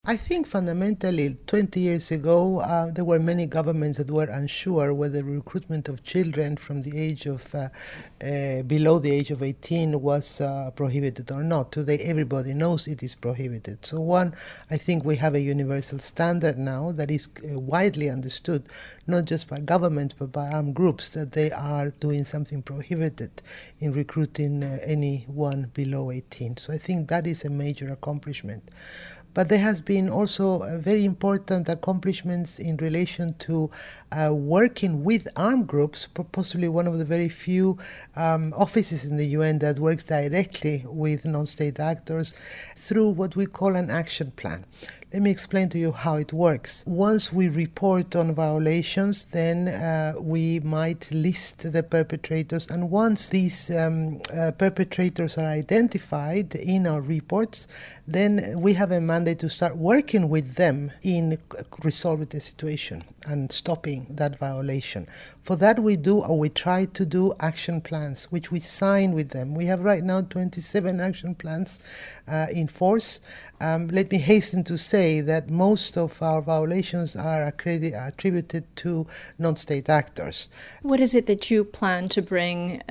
I think fundamentally 20 years ago there were many governments that were unsure whether recruitment of children from the age of below the age of 18 was prohibited or not. Today everybody knows it is prohibited. So one, I think we have a universal standard now that is widely understood, not just by governments but by armed groups, that they are doing something prohibited in recruiting anyone below 18. So I think that is a major accomplishment. But there has been also very important accomplishments in relation to working with armed groups, possibly one of the very few offices in the UN that works directly with non-state actors through what we call an action plan. Let me explain to you how it works. Once we report on violations, then we might list the perpetrators, and once these perpetrators are identified in our reports, then we have a mandate to start working with them in resolving the situation and stopping that violation. For that we try to do action plans, which we sign with them. We have right now 27 action plans in force. Let me hasten to say that most of our violations are attributed to non-state actors. What is it that you plan to bring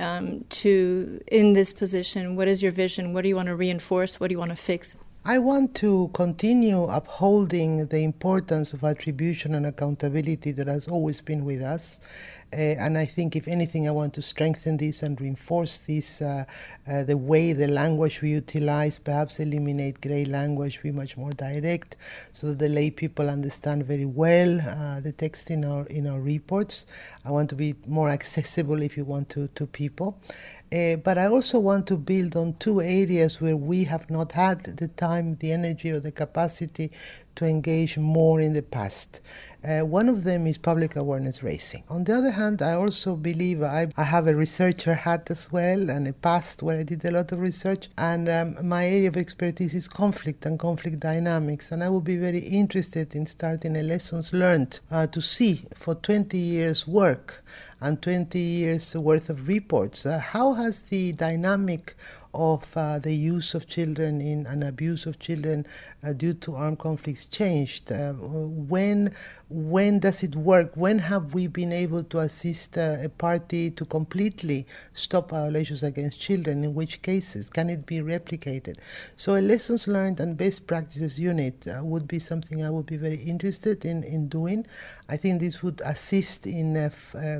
to in this position? What is your vision? What do you want to reinforce? What do you want to fix? I want to continue upholding the importance of attribution and accountability that has always been with us. And I think, if anything, I want to strengthen this and reinforce this, the way, the language we utilize, perhaps eliminate grey language, be much more direct, so that the lay people understand very well the text in our reports. I want to be more accessible, if you want, to people. But I also want to build on two areas where we have not had the time, the energy, or the capacity to engage more in the past. One of them is public awareness raising. On the other hand, I also believe I have a researcher hat as well, and a past where I did a lot of research, and my area of expertise is conflict and conflict dynamics, and I would be very interested in starting a lessons learned to see for 20 years work and 20 years worth of reports, how has the dynamic of the use of children in and abuse of children due to armed conflicts changed? When does it work? When have we been able to assist a party to completely stop violations against children? In which cases? Can it be replicated? So a lessons learned and best practices unit would be something I would be very interested in doing. I think this would assist in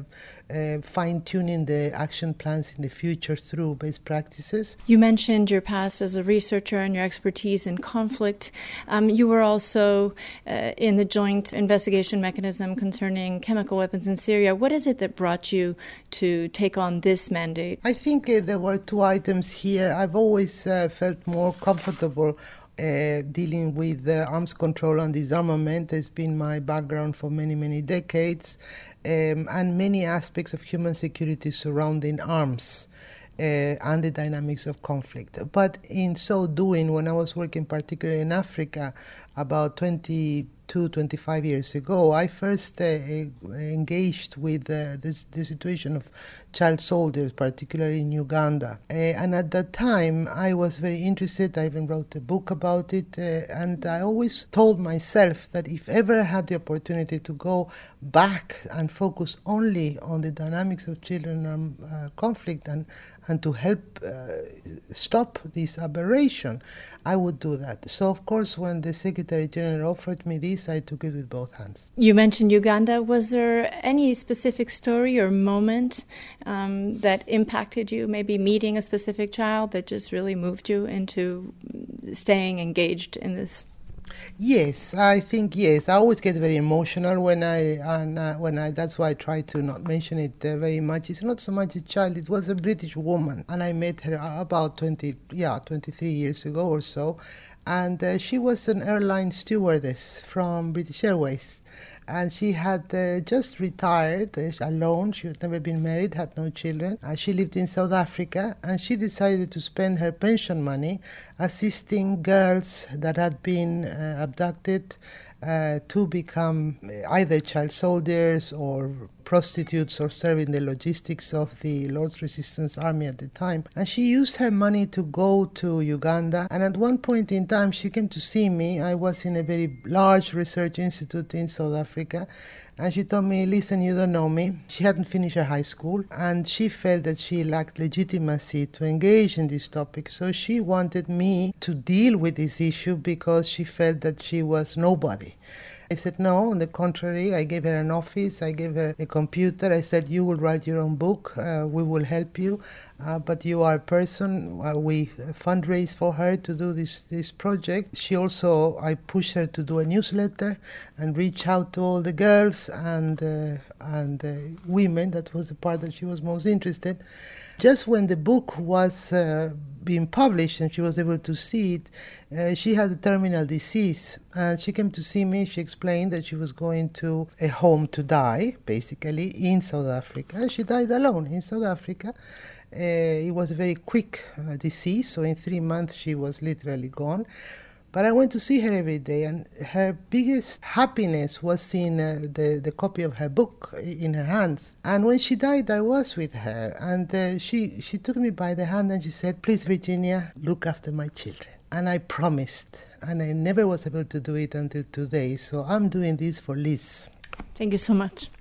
fine-tuning the action plans in the future through best practices. You mentioned your past as a researcher and your expertise in conflict. You were also in the joint investigation mechanism concerning chemical weapons in Syria. What is it that brought you to take on this mandate? I think there were two items here. I've always felt more comfortable dealing with arms control and disarmament. Has been my background for many, many decades, and many aspects of human security surrounding arms and the dynamics of conflict. But in so doing, when I was working particularly in Africa about 25 years ago, I first engaged with the situation of child soldiers, particularly in Uganda. And at that time, I was very interested. I even wrote a book about it. And I always told myself that if ever I had the opportunity to go back and focus only on the dynamics of children conflict and to help stop this aberration, I would do that. So, of course, when the Secretary General offered me this, I took it with both hands. You mentioned Uganda. Was there any specific story or moment that impacted you, maybe meeting a specific child that just really moved you into staying engaged in this? Yes, I think yes. I always get very emotional when I that's why I try to not mention it very much. It's not so much a child, it was a British woman, and I met her about 23 years ago or so, and she was an airline stewardess from British Airways. And she had just retired alone. She had never been married, had no children. She lived in South Africa, and she decided to spend her pension money assisting girls that had been abducted to become either child soldiers or prostitutes or serving the logistics of the Lord's Resistance Army at the time. And she used her money to go to Uganda. And at one point in time, she came to see me. I was in a very large research institute in South Africa. And she told me, listen, you don't know me. She hadn't finished her high school, and she felt that she lacked legitimacy to engage in this topic. So she wanted me to deal with this issue because she felt that she was nobody. I said, no, on the contrary. I gave her an office, I gave her a computer. I said, you will write your own book, we will help you, but you are a person. We fundraise for her to do this project. I pushed her to do a newsletter and reach out to all the girls and women. That was the part that she was most interested. Just when the book was being published and she was able to see it, she had a terminal disease. And she came to see me. She explained that she was going to a home to die, basically, in South Africa. She died alone in South Africa. It was a very quick disease, so in 3 months she was literally gone. But I went to see her every day, and her biggest happiness was seeing the copy of her book in her hands. And when she died, I was with her, and she took me by the hand and she said, please, Virginia, look after my children. And I promised, and I never was able to do it until today. So I'm doing this for Liz. Thank you so much.